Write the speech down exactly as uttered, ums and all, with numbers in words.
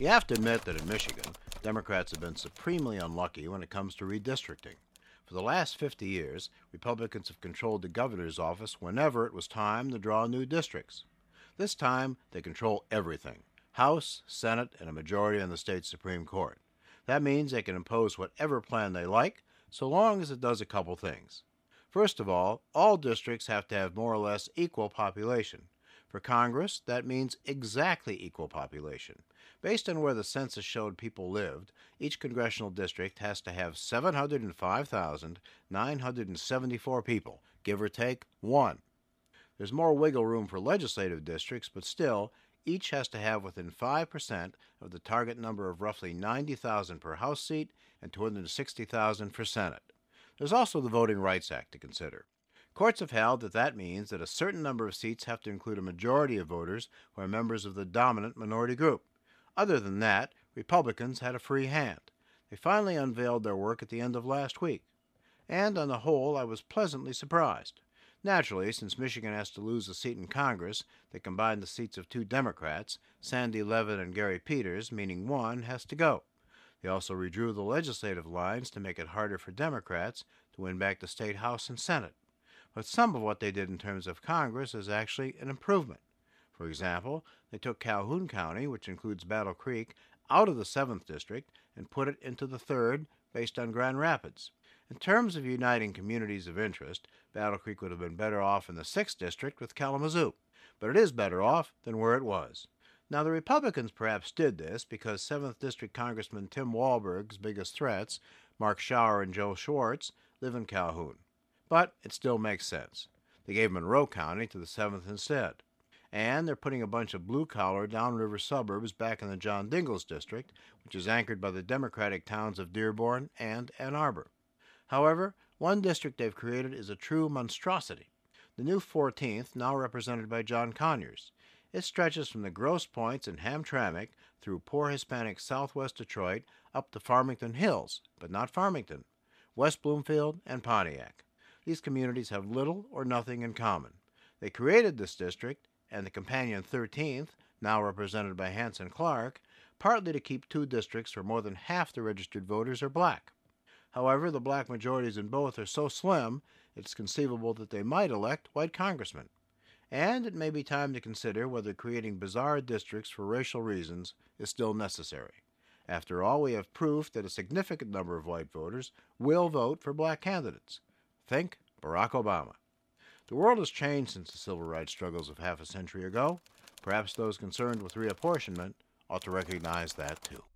You have to admit that in Michigan, Democrats have been supremely unlucky when it comes to redistricting. For the last fifty years, Republicans have controlled the governor's office whenever it was time to draw new districts. This time, they control everything: House, Senate, and a majority on the state Supreme Court. That means they can impose whatever plan they like, so long as it does a couple things. First of all, all districts have to have more or less equal population. For Congress, that means exactly equal population. Based on where the census showed people lived, each congressional district has to have seven hundred five thousand nine hundred seventy-four people, give or take one. There's more wiggle room for legislative districts, but still, each has to have within five percent of the target number of roughly ninety thousand per House seat and two hundred sixty thousand for Senate. There's also the Voting Rights Act to consider. Courts have held that that means that a certain number of seats have to include a majority of voters who are members of the dominant minority group. Other than that, Republicans had a free hand. They finally unveiled their work at the end of last week. And on the whole, I was pleasantly surprised. Naturally, since Michigan has to lose a seat in Congress that combined the seats of two Democrats, Sandy Levin and Gary Peters, meaning one has to go. They also redrew the legislative lines to make it harder for Democrats to win back the state House and Senate. But some of what they did in terms of Congress is actually an improvement. For example, they took Calhoun County, which includes Battle Creek, out of the seventh District and put it into the third, based on Grand Rapids. In terms of uniting communities of interest, Battle Creek would have been better off in the sixth District with Kalamazoo, but it is better off than where it was. Now, the Republicans perhaps did this because seventh District Congressman Tim Walberg's biggest threats, Mark Schauer and Joe Schwartz, live in Calhoun. But it still makes sense. They gave Monroe County to the seventh instead. And they're putting a bunch of blue-collar, downriver suburbs back in the John Dingles district, which is anchored by the Democratic towns of Dearborn and Ann Arbor. However, one district they've created is a true monstrosity. The new fourteenth, now represented by John Conyers. It stretches from the Grosse Pointes in Hamtramck through poor Hispanic southwest Detroit up to Farmington Hills, but not Farmington, West Bloomfield, and Pontiac. These communities have little or nothing in common. They created this district and the companion thirteenth, now represented by Hanson Clark, partly to keep two districts where more than half the registered voters are black. However, the black majorities in both are so slim, it's conceivable that they might elect white congressmen. And it may be time to consider whether creating bizarre districts for racial reasons is still necessary. After all, we have proof that a significant number of white voters will vote for black candidates. Think Barack Obama. The world has changed since the civil rights struggles of half a century ago. Perhaps those concerned with reapportionment ought to recognize that too.